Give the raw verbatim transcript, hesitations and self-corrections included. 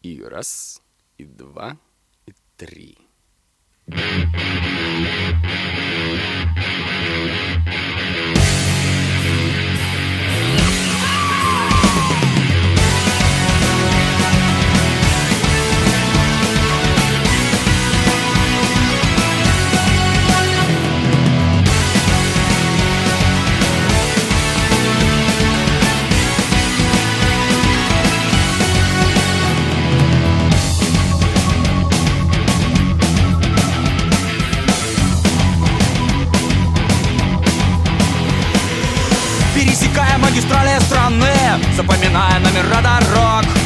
И раз, и два, и три. Пересекая магистрали страны, запоминая номера дорог,